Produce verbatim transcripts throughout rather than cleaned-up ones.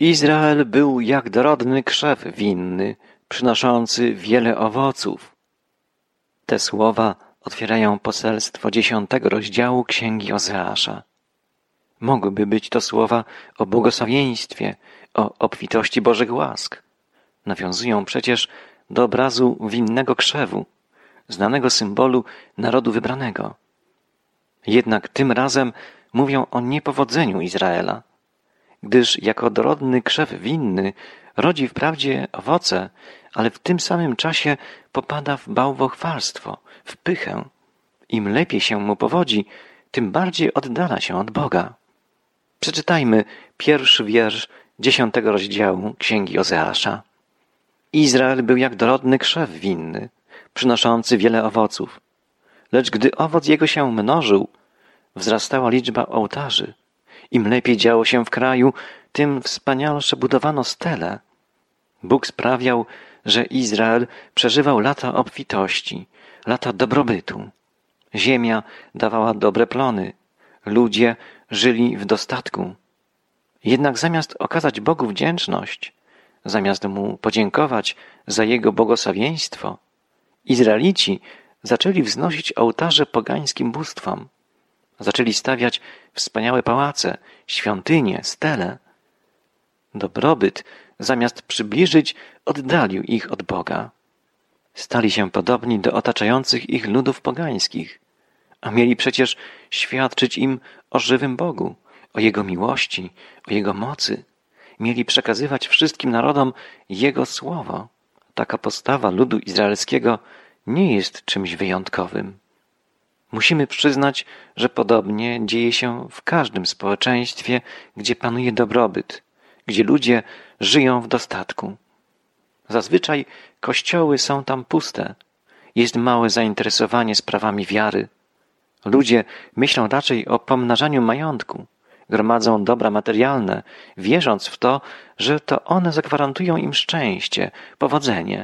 Izrael był jak dorodny krzew winny, przynoszący wiele owoców. Te słowa otwierają poselstwo dziesiątego rozdziału Księgi Ozeasza. Mogłyby być to słowa o błogosławieństwie, o obfitości Bożych łask. Nawiązują przecież do obrazu winnego krzewu, znanego symbolu narodu wybranego. Jednak tym razem mówią o niepowodzeniu Izraela, gdyż jako dorodny krzew winny rodzi wprawdzie owoce, ale w tym samym czasie popada w bałwochwalstwo, w pychę. Im lepiej się mu powodzi, tym bardziej oddala się od Boga. Przeczytajmy pierwszy wiersz dziesiątego rozdziału Księgi Ozeasza. Izrael był jak dorodny krzew winny, przynoszący wiele owoców. Lecz gdy owoc jego się mnożył, wzrastała liczba ołtarzy. Im lepiej działo się w kraju, tym wspanialsze budowano stele. Bóg sprawiał, że Izrael przeżywał lata obfitości, lata dobrobytu. Ziemia dawała dobre plony, ludzie żyli w dostatku. Jednak zamiast okazać Bogu wdzięczność, zamiast Mu podziękować za Jego błogosławieństwo, Izraelici zaczęli wznosić ołtarze pogańskim bóstwom. Zaczęli stawiać wspaniałe pałace, świątynie, stele. Dobrobyt, zamiast przybliżyć, oddalił ich od Boga. Stali się podobni do otaczających ich ludów pogańskich, a mieli przecież świadczyć im o żywym Bogu, o Jego miłości, o Jego mocy. Mieli przekazywać wszystkim narodom Jego słowo. Taka postawa ludu izraelskiego nie jest czymś wyjątkowym. Musimy przyznać, że podobnie dzieje się w każdym społeczeństwie, gdzie panuje dobrobyt, gdzie ludzie żyją w dostatku. Zazwyczaj kościoły są tam puste, jest małe zainteresowanie sprawami wiary. Ludzie myślą raczej o pomnażaniu majątku, gromadzą dobra materialne, wierząc w to, że to one zagwarantują im szczęście, powodzenie.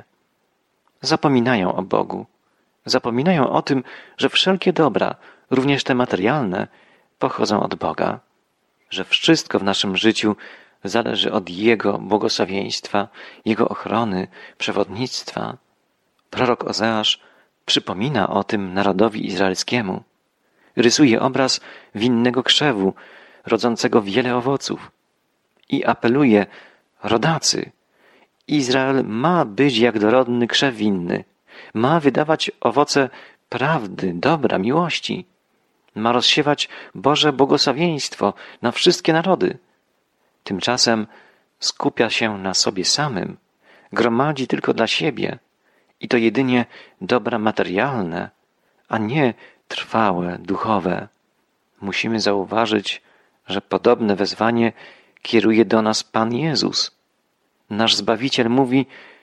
Zapominają o Bogu. Zapominają o tym, że wszelkie dobra, również te materialne, pochodzą od Boga, że wszystko w naszym życiu zależy od Jego błogosławieństwa, Jego ochrony, przewodnictwa. Prorok Ozeasz przypomina o tym narodowi izraelskiemu. Rysuje obraz winnego krzewu, rodzącego wiele owoców i apeluje: rodacy, Izrael ma być jak dorodny krzew winny, ma wydawać owoce prawdy, dobra, miłości, ma rozsiewać Boże błogosławieństwo na wszystkie narody. Tymczasem skupia się na sobie samym, gromadzi tylko dla siebie i to jedynie dobra materialne, a nie trwałe, duchowe. Musimy zauważyć, że podobne wezwanie kieruje do nas Pan Jezus. Nasz Zbawiciel mówi: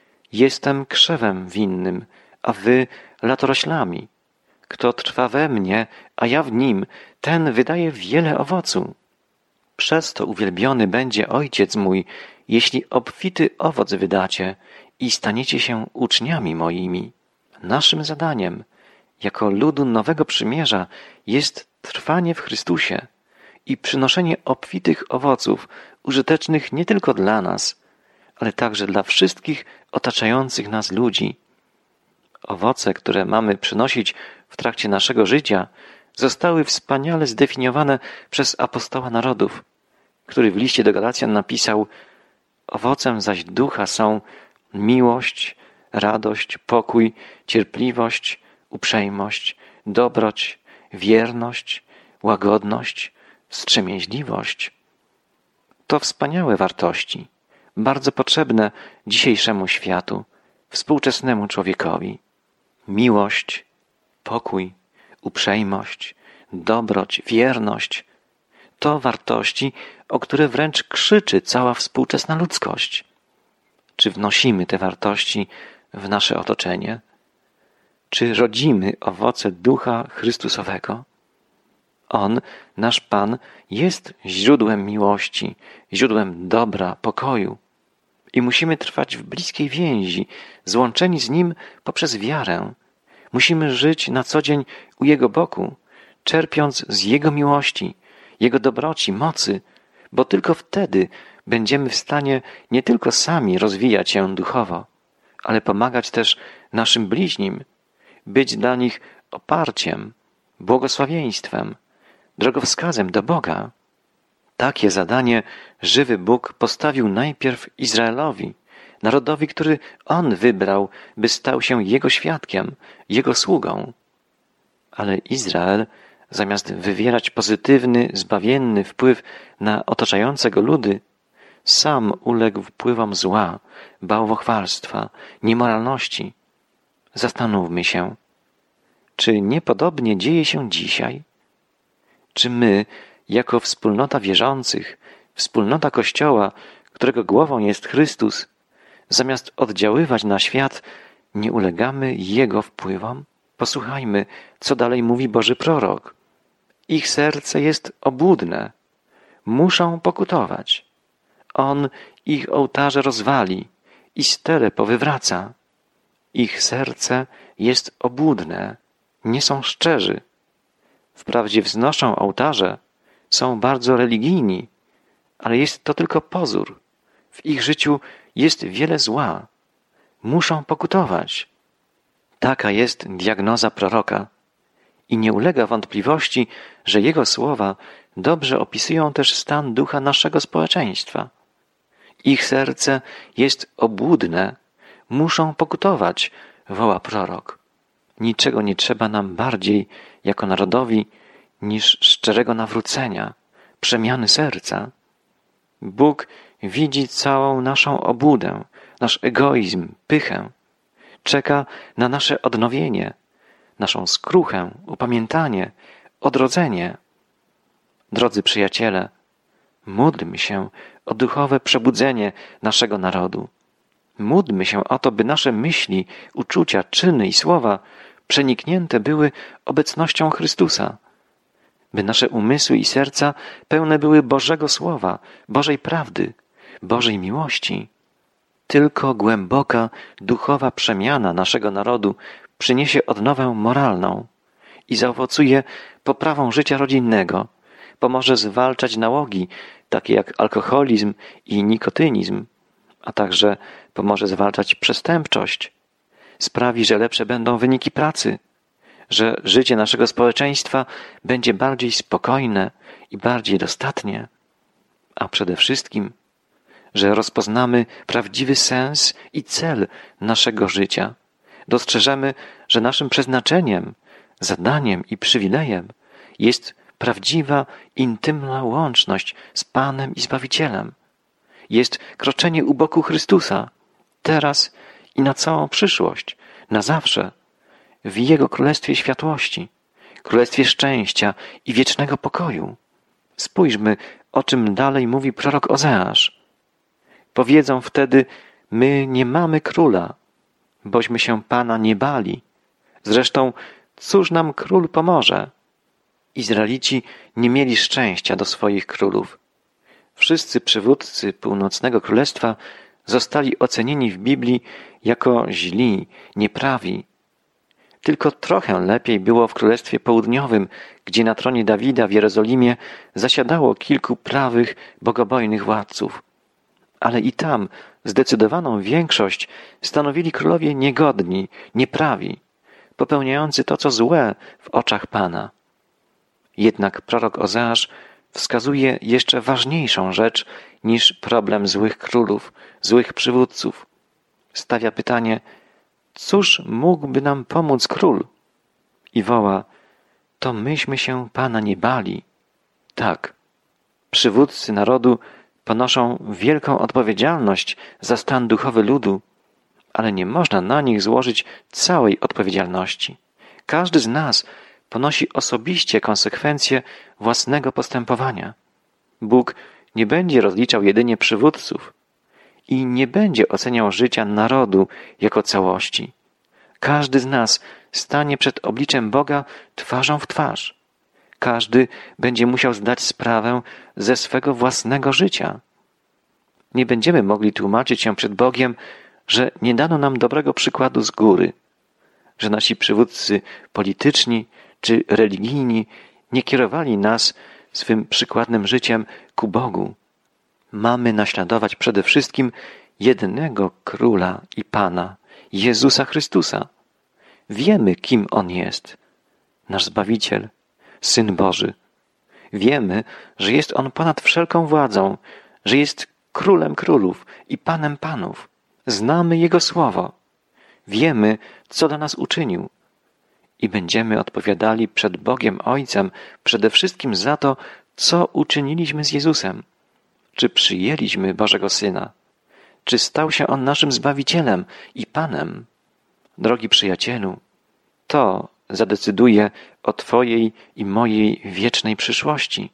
jestem krzewem winnym, a wy latoroślami. Kto trwa we mnie, a ja w nim, ten wydaje wiele owocu. Przez to uwielbiony będzie Ojciec mój, jeśli obfity owoc wydacie i staniecie się uczniami moimi. Naszym zadaniem, jako ludu nowego przymierza, jest trwanie w Chrystusie i przynoszenie obfitych owoców, użytecznych nie tylko dla nas, ale także dla wszystkich otaczających nas ludzi. Owoce, które mamy przynosić w trakcie naszego życia, zostały wspaniale zdefiniowane przez apostoła narodów, który w liście do Galacjan napisał: owocem zaś ducha są miłość, radość, pokój, cierpliwość, uprzejmość, dobroć, wierność, łagodność, wstrzemięźliwość. To wspaniałe wartości, bardzo potrzebne dzisiejszemu światu, współczesnemu człowiekowi. Miłość, pokój, uprzejmość, dobroć, wierność to wartości, o które wręcz krzyczy cała współczesna ludzkość. Czy wnosimy te wartości w nasze otoczenie? Czy rodzimy owoce Ducha Chrystusowego? On, nasz Pan, jest źródłem miłości, źródłem dobra, pokoju. I musimy trwać w bliskiej więzi, złączeni z Nim poprzez wiarę. Musimy żyć na co dzień u Jego boku, czerpiąc z Jego miłości, Jego dobroci, mocy, bo tylko wtedy będziemy w stanie nie tylko sami rozwijać się duchowo, ale pomagać też naszym bliźnim, być dla nich oparciem, błogosławieństwem, drogowskazem do Boga. Takie zadanie żywy Bóg postawił najpierw Izraelowi, narodowi, który On wybrał, by stał się Jego świadkiem, Jego sługą. Ale Izrael, zamiast wywierać pozytywny, zbawienny wpływ na otaczające go ludy, sam uległ wpływom zła, bałwochwalstwa, niemoralności. Zastanówmy się, czy niepodobnie dzieje się dzisiaj? Czy my, jako wspólnota wierzących, wspólnota Kościoła, którego głową jest Chrystus, zamiast oddziaływać na świat, nie ulegamy Jego wpływom? Posłuchajmy, co dalej mówi Boży prorok. Ich serce jest obłudne, muszą pokutować. On ich ołtarze rozwali i stele powywraca. Ich serce jest obłudne, nie są szczerzy. Wprawdzie wznoszą ołtarze, są bardzo religijni, ale jest to tylko pozór. W ich życiu jest wiele zła. Muszą pokutować. Taka jest diagnoza proroka. I nie ulega wątpliwości, że jego słowa dobrze opisują też stan ducha naszego społeczeństwa. Ich serce jest obłudne, muszą pokutować, woła prorok. Niczego nie trzeba nam bardziej, jako narodowi, niż szczerego nawrócenia, przemiany serca. Bóg widzi całą naszą obłudę, nasz egoizm, pychę. Czeka na nasze odnowienie, naszą skruchę, upamiętanie, odrodzenie. Drodzy przyjaciele, módlmy się o duchowe przebudzenie naszego narodu. Módlmy się o to, by nasze myśli, uczucia, czyny i słowa przeniknięte były obecnością Chrystusa, by nasze umysły i serca pełne były Bożego Słowa, Bożej prawdy, Bożej miłości. Tylko głęboka, duchowa przemiana naszego narodu przyniesie odnowę moralną i zaowocuje poprawą życia rodzinnego, pomoże zwalczać nałogi, takie jak alkoholizm i nikotynizm, a także pomoże zwalczać przestępczość. Sprawi, że lepsze będą wyniki pracy, że życie naszego społeczeństwa będzie bardziej spokojne i bardziej dostatnie, a przede wszystkim, że rozpoznamy prawdziwy sens i cel naszego życia. Dostrzeżemy, że naszym przeznaczeniem, zadaniem i przywilejem jest prawdziwa, intymna łączność z Panem i Zbawicielem. Jest kroczenie u boku Chrystusa, teraz i na całą przyszłość, na zawsze, w Jego Królestwie Światłości, Królestwie Szczęścia i wiecznego pokoju. Spójrzmy, o czym dalej mówi prorok Ozeasz. Powiedzą wtedy, my nie mamy króla, bośmy się Pana nie bali. Zresztą, cóż nam król pomoże? Izraelici nie mieli szczęścia do swoich królów. Wszyscy przywódcy północnego królestwa zostali ocenieni w Biblii jako źli, nieprawi. Tylko trochę lepiej było w Królestwie Południowym, gdzie na tronie Dawida w Jerozolimie zasiadało kilku prawych, bogobojnych władców. Ale i tam zdecydowaną większość stanowili królowie niegodni, nieprawi, popełniający to, co złe w oczach Pana. Jednak prorok Ozeasz wskazuje jeszcze ważniejszą rzecz niż problem złych królów, złych przywódców. Stawia pytanie, cóż mógłby nam pomóc król? I woła, to myśmy się Pana nie bali. Tak, przywódcy narodu ponoszą wielką odpowiedzialność za stan duchowy ludu, ale nie można na nich złożyć całej odpowiedzialności. Każdy z nas ponosi osobiście konsekwencje własnego postępowania. Bóg nie będzie rozliczał jedynie przywódców i nie będzie oceniał życia narodu jako całości. Każdy z nas stanie przed obliczem Boga twarzą w twarz. Każdy będzie musiał zdać sprawę ze swego własnego życia. Nie będziemy mogli tłumaczyć się przed Bogiem, że nie dano nam dobrego przykładu z góry, że nasi przywódcy polityczni czy religijni nie kierowali nas swym przykładnym życiem ku Bogu. Mamy naśladować przede wszystkim jednego Króla i Pana, Jezusa Chrystusa. Wiemy, kim On jest. Nasz Zbawiciel, Syn Boży. Wiemy, że jest On ponad wszelką władzą, że jest Królem Królów i Panem Panów. Znamy Jego Słowo. Wiemy, co dla nas uczynił. I będziemy odpowiadali przed Bogiem Ojcem przede wszystkim za to, co uczyniliśmy z Jezusem. Czy przyjęliśmy Bożego Syna? Czy stał się On naszym Zbawicielem i Panem? Drogi przyjacielu, to zadecyduje o Twojej i mojej wiecznej przyszłości.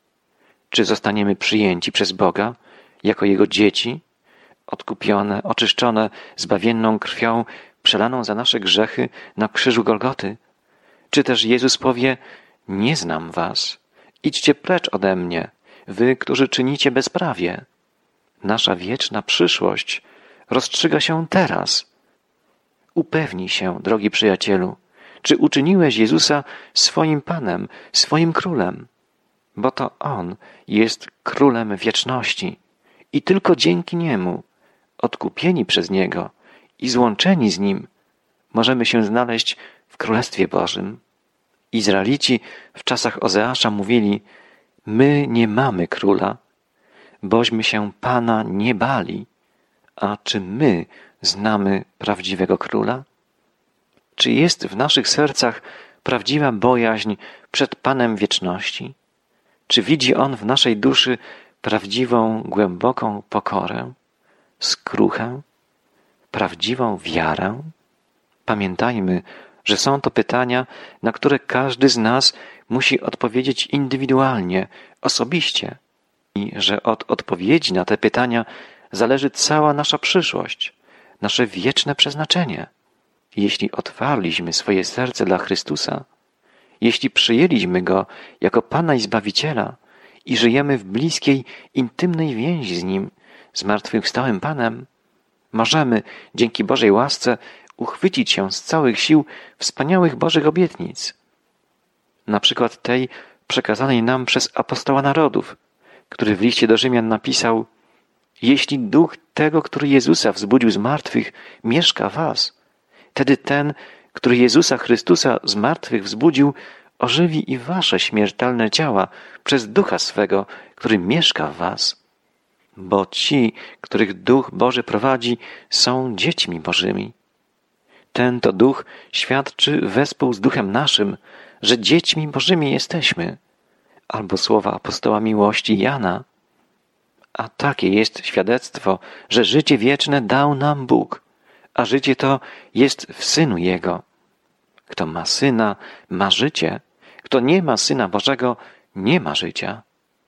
Czy zostaniemy przyjęci przez Boga jako Jego dzieci, odkupione, oczyszczone zbawienną krwią przelaną za nasze grzechy na krzyżu Golgoty? Czy też Jezus powie: nie znam was, idźcie precz ode mnie, wy, którzy czynicie bezprawie. Nasza wieczna przyszłość rozstrzyga się teraz. Upewnij się, drogi przyjacielu, czy uczyniłeś Jezusa swoim Panem, swoim Królem, bo to On jest Królem wieczności i tylko dzięki Niemu, odkupieni przez Niego i złączeni z Nim, możemy się znaleźć w Królestwie Bożym. Izraelici w czasach Ozeasza mówili: my nie mamy króla, bośmy się Pana nie bali. A czy my znamy prawdziwego króla? Czy jest w naszych sercach prawdziwa bojaźń przed Panem wieczności? Czy widzi On w naszej duszy prawdziwą, głęboką pokorę, skruchę, prawdziwą wiarę? Pamiętajmy, że są to pytania, na które każdy z nas musi odpowiedzieć indywidualnie, osobiście i że od odpowiedzi na te pytania zależy cała nasza przyszłość, nasze wieczne przeznaczenie. Jeśli otwarliśmy swoje serce dla Chrystusa, jeśli przyjęliśmy Go jako Pana i Zbawiciela i żyjemy w bliskiej, intymnej więzi z Nim, zmartwychwstałym Panem, możemy dzięki Bożej łasce uchwycić się z całych sił wspaniałych Bożych obietnic. Na przykład tej przekazanej nam przez apostoła narodów, który w liście do Rzymian napisał: jeśli duch tego, który Jezusa wzbudził z martwych, mieszka w was, wtedy ten, który Jezusa Chrystusa z martwych wzbudził, ożywi i wasze śmiertelne ciała przez ducha swego, który mieszka w was. Bo ci, których Duch Boży prowadzi, są dziećmi Bożymi. Ten to Duch świadczy wespół z Duchem naszym, że dziećmi Bożymi jesteśmy. Albo słowa apostoła miłości Jana. A takie jest świadectwo, że życie wieczne dał nam Bóg, a życie to jest w Synu Jego. Kto ma Syna, ma życie. Kto nie ma Syna Bożego, nie ma życia.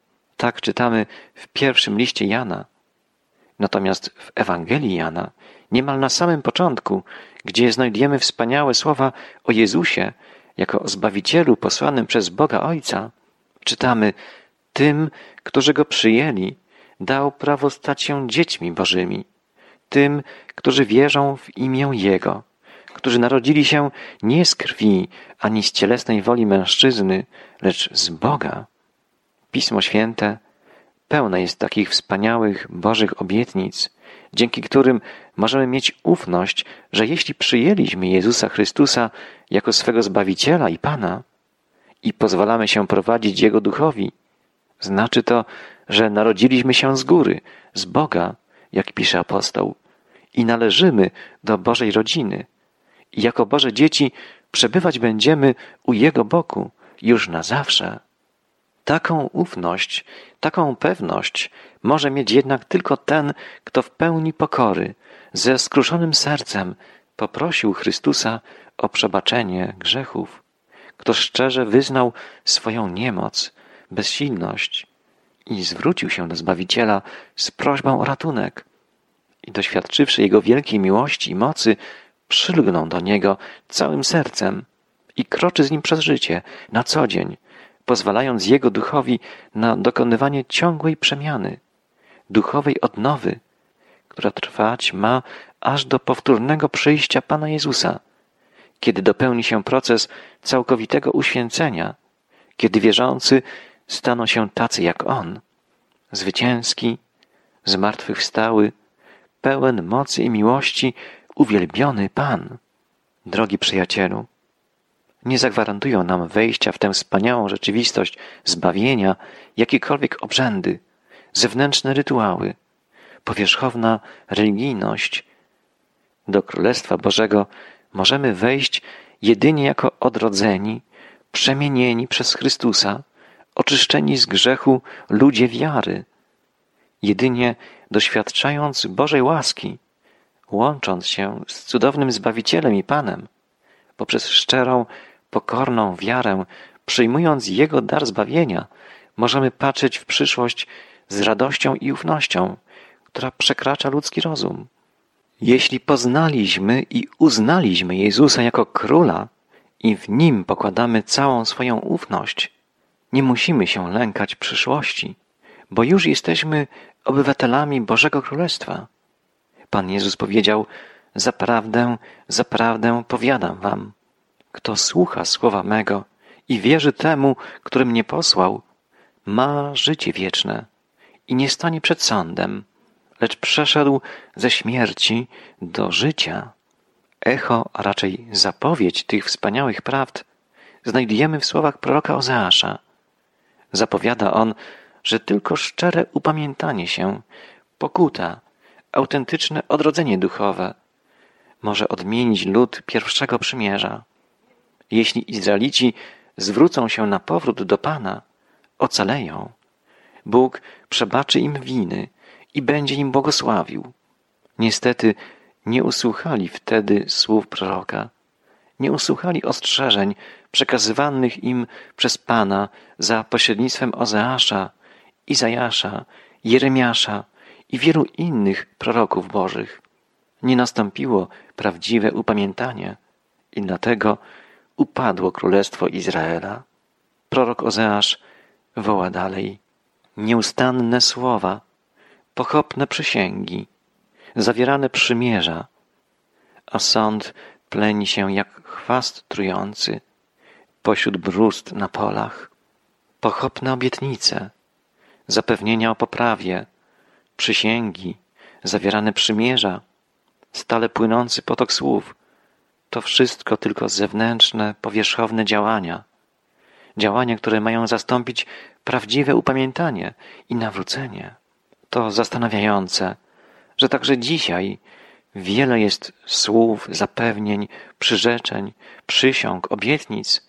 Tak czytamy w pierwszym liście Jana. Natomiast w Ewangelii Jana, niemal na samym początku, gdzie znajdujemy wspaniałe słowa o Jezusie jako o Zbawicielu posłanym przez Boga Ojca, czytamy: tym, którzy Go przyjęli, dał prawo stać się dziećmi Bożymi, tym, którzy wierzą w imię Jego, którzy narodzili się nie z krwi, ani z cielesnej woli mężczyzny, lecz z Boga. Pismo Święte pełne jest takich wspaniałych Bożych obietnic, dzięki którym możemy mieć ufność, że jeśli przyjęliśmy Jezusa Chrystusa jako swego Zbawiciela i Pana i pozwalamy się prowadzić Jego Duchowi, znaczy to, że narodziliśmy się z góry, z Boga, jak pisze apostoł, i należymy do Bożej rodziny. I jako Boże dzieci przebywać będziemy u Jego boku już na zawsze. Taką ufność, taką pewność może mieć jednak tylko ten, kto w pełni pokory, ze skruszonym sercem poprosił Chrystusa o przebaczenie grzechów, kto szczerze wyznał swoją niemoc, bezsilność i zwrócił się do Zbawiciela z prośbą o ratunek i doświadczywszy Jego wielkiej miłości i mocy, przylgnął do Niego całym sercem i kroczy z Nim przez życie na co dzień, pozwalając Jego Duchowi na dokonywanie ciągłej przemiany, duchowej odnowy, która trwać ma aż do powtórnego przyjścia Pana Jezusa, kiedy dopełni się proces całkowitego uświęcenia, kiedy wierzący staną się tacy jak On, zwycięski, zmartwychwstały, pełen mocy i miłości, uwielbiony Pan. Drogi przyjacielu, nie zagwarantują nam wejścia w tę wspaniałą rzeczywistość zbawienia jakiekolwiek obrzędy, zewnętrzne rytuały, powierzchowna religijność. Do Królestwa Bożego możemy wejść jedynie jako odrodzeni, przemienieni przez Chrystusa, oczyszczeni z grzechu ludzie wiary, jedynie doświadczając Bożej łaski, łącząc się z cudownym Zbawicielem i Panem, poprzez szczerą, pokorną wiarę, przyjmując Jego dar zbawienia, możemy patrzeć w przyszłość z radością i ufnością, która przekracza ludzki rozum. Jeśli poznaliśmy i uznaliśmy Jezusa jako Króla i w Nim pokładamy całą swoją ufność, nie musimy się lękać przyszłości, bo już jesteśmy obywatelami Bożego Królestwa. Pan Jezus powiedział: zaprawdę, zaprawdę powiadam wam, kto słucha słowa mego i wierzy temu, który mnie posłał, ma życie wieczne i nie stanie przed sądem, lecz przeszedł ze śmierci do życia. Echo, a raczej zapowiedź tych wspaniałych prawd znajdujemy w słowach proroka Ozeasza. Zapowiada on, że tylko szczere upamiętanie się, pokuta, autentyczne odrodzenie duchowe może odmienić lud pierwszego przymierza. Jeśli Izraelici zwrócą się na powrót do Pana, ocaleją. Bóg przebaczy im winy i będzie im błogosławił. Niestety nie usłuchali wtedy słów proroka. Nie usłuchali ostrzeżeń przekazywanych im przez Pana za pośrednictwem Ozeasza, Izajasza, Jeremiasza i wielu innych proroków bożych. Nie nastąpiło prawdziwe upamiętanie i dlatego upadło Królestwo Izraela. Prorok Ozeasz woła dalej: nieustanne słowa, pochopne przysięgi, zawierane przymierza, a sąd pleni się jak chwast trujący pośród brózd na polach. Pochopne obietnice, zapewnienia o poprawie, przysięgi, zawierane przymierza, stale płynący potok słów, to wszystko tylko zewnętrzne, powierzchowne działania. Działania, które mają zastąpić prawdziwe upamiętanie i nawrócenie. To zastanawiające, że także dzisiaj wiele jest słów, zapewnień, przyrzeczeń, przysiąg, obietnic,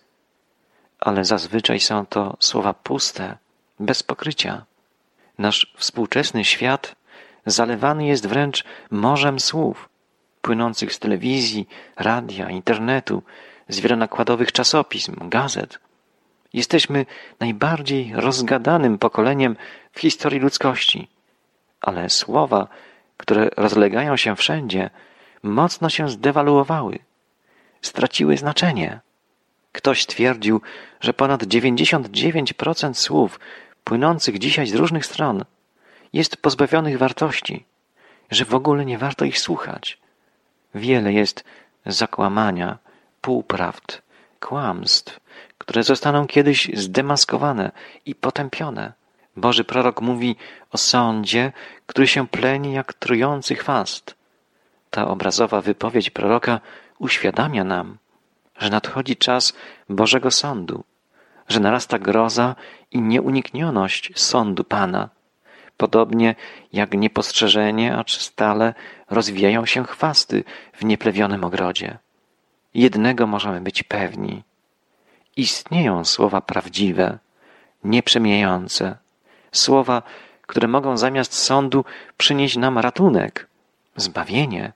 ale zazwyczaj są to słowa puste, bez pokrycia. Nasz współczesny świat zalewany jest wręcz morzem słów, płynących z telewizji, radia, internetu, z wielonakładowych czasopism, gazet. Jesteśmy najbardziej rozgadanym pokoleniem w historii ludzkości, ale słowa, które rozlegają się wszędzie, mocno się zdewaluowały, straciły znaczenie. Ktoś twierdził, że ponad dziewięćdziesiąt dziewięć procent słów płynących dzisiaj z różnych stron jest pozbawionych wartości, że w ogóle nie warto ich słuchać. Wiele jest zakłamania, półprawd, kłamstw, które zostaną kiedyś zdemaskowane i potępione. Boży prorok mówi o sądzie, który się pleni jak trujący chwast. Ta obrazowa wypowiedź proroka uświadamia nam, że nadchodzi czas Bożego Sądu, że narasta groza i nieuniknioność sądu Pana, podobnie jak niepostrzeżenie, acz stale rozwijają się chwasty w nieplewionym ogrodzie. Jednego możemy być pewni. Istnieją słowa prawdziwe, nieprzemijające, słowa, które mogą zamiast sądu przynieść nam ratunek, zbawienie.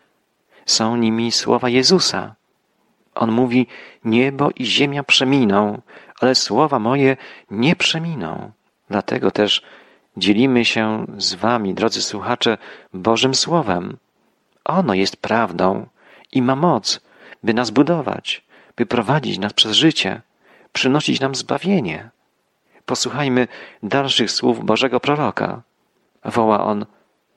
Są nimi słowa Jezusa. On mówi: niebo i ziemia przeminą, ale słowa moje nie przeminą. Dlatego też dzielimy się z wami, drodzy słuchacze, Bożym Słowem. Ono jest prawdą i ma moc, by nas budować, by prowadzić nas przez życie, przynosić nam zbawienie. Posłuchajmy dalszych słów Bożego proroka. Woła on: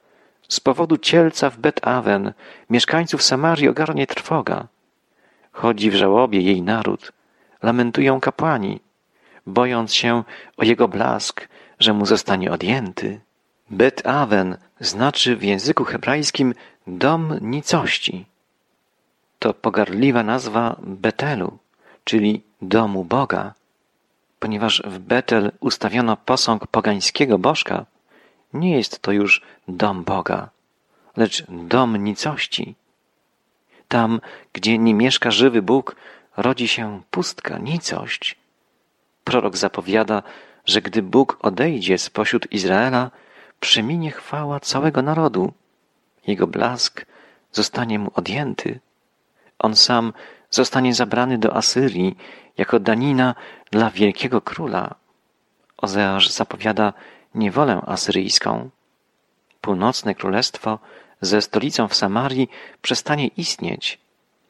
z powodu cielca w Bet-Awen mieszkańców Samarii ogarnie trwoga. Chodzi w żałobie jej naród, lamentują kapłani, bojąc się o jego blask, że mu zostanie odjęty. Bet-Awen znaczy w języku hebrajskim dom nicości. To pogardliwa nazwa Betelu, czyli domu Boga. Ponieważ w Betel ustawiono posąg pogańskiego bożka, nie jest to już dom Boga, lecz dom nicości. Tam, gdzie nie mieszka żywy Bóg, rodzi się pustka, nicość. Prorok zapowiada, że gdy Bóg odejdzie spośród Izraela, przeminie chwała całego narodu. Jego blask zostanie mu odjęty. On sam zostanie zabrany do Asyrii jako danina dla wielkiego króla. Ozeasz zapowiada niewolę asyryjską. Północne królestwo ze stolicą w Samarii przestanie istnieć.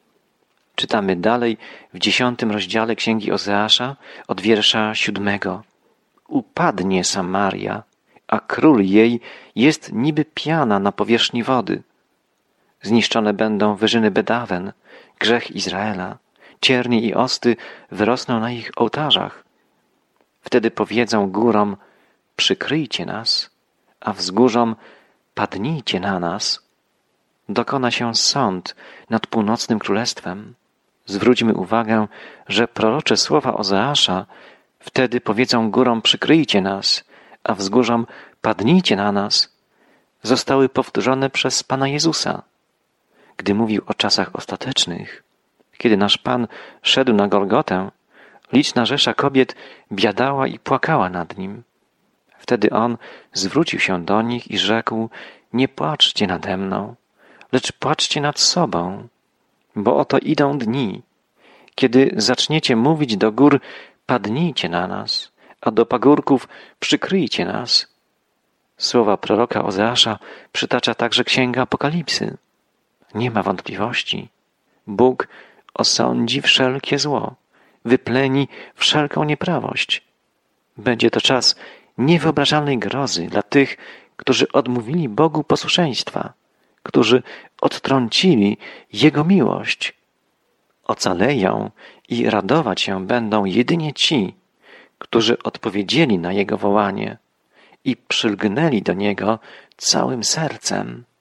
Czytamy dalej w dziesiątym rozdziale Księgi Ozeasza od wiersza siódmego. Upadnie Samaria, a król jej jest niby piana na powierzchni wody. Zniszczone będą wyżyny Bet-Awen, grzech Izraela. Ciernie i osty wyrosną na ich ołtarzach. Wtedy powiedzą górom, przykryjcie nas, a wzgórzom, padnijcie na nas. Dokona się sąd nad północnym królestwem. Zwróćmy uwagę, że prorocze słowa Ozeasza wtedy powiedzą górom, przykryjcie nas, a wzgórzom, padnijcie na nas, zostały powtórzone przez Pana Jezusa, gdy mówił o czasach ostatecznych. Kiedy nasz Pan szedł na Golgotę, liczna rzesza kobiet biadała i płakała nad Nim. Wtedy On zwrócił się do nich i rzekł, nie płaczcie nade mną, lecz płaczcie nad sobą, bo oto idą dni, kiedy zaczniecie mówić do gór, padnijcie na nas, a do pagórków przykryjcie nas. Słowa proroka Ozeasza przytacza także Księga Apokalipsy. Nie ma wątpliwości. Bóg osądzi wszelkie zło, wypleni wszelką nieprawość. Będzie to czas niewyobrażalnej grozy dla tych, którzy odmówili Bogu posłuszeństwa, którzy odtrącili Jego miłość. Ocaleją i radować się będą jedynie ci, którzy odpowiedzieli na Jego wołanie i przylgnęli do Niego całym sercem.